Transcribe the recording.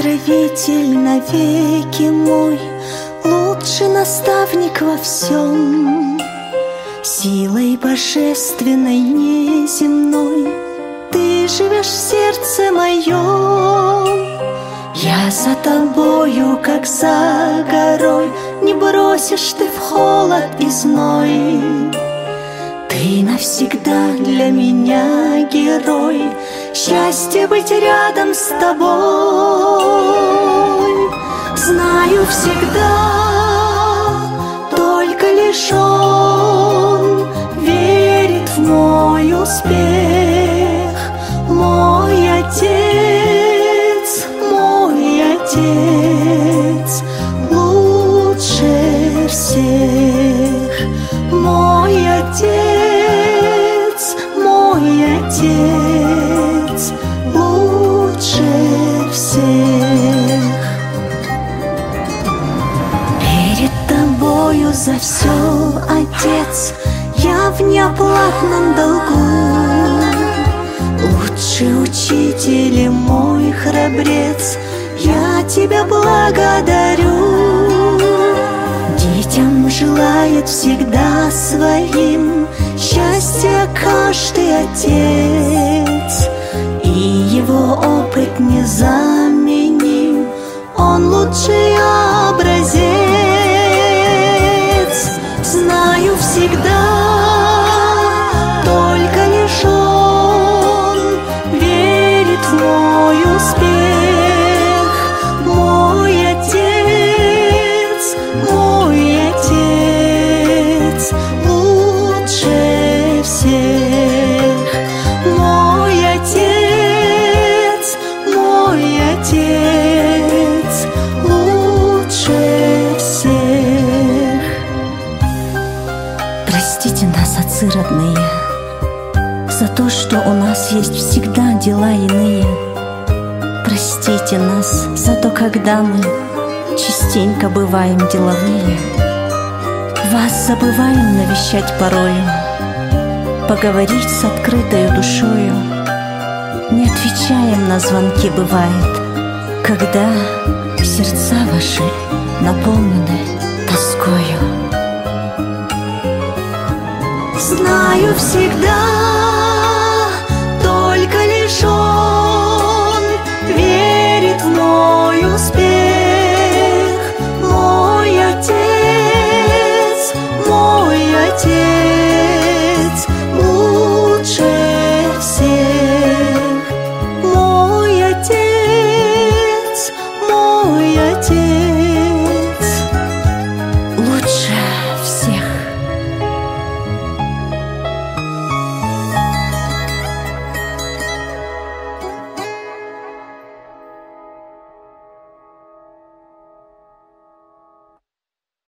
покровитель навеки мой, лучший наставник во всем. Силой божественной неземной ты живешь в сердце моем. Я за тобою, как за горой, не бросишь ты в холод и зной. Ты навсегда для меня герой, счастье быть рядом с тобой. Знаю всегда, только лишь он верит в мой успех. Мой отец, лучше всех. Мой отец, лучше всех. Перед тобою за все, Отец, я в неоплатном долгу. Лучший учитель и мой храбрец, я тебя благодарю. Детям желает всегда своим счастья каждый отец, и его опыт незаменим, он лучший образец. Знаю всегда, только лишь он верит в мой успех. Мой отец, лучше всех. Мой отец, лучше всех. Простите нас, отцы родные, за то, что у нас есть всегда дела иные. Простите нас за то, когда мы частенько бываем деловые. Вас забываем навещать порою, поговорить с открытой душою. Не отвечаем на звонки, бывает, когда сердца ваши наполнены тоскою. Знаю всегда,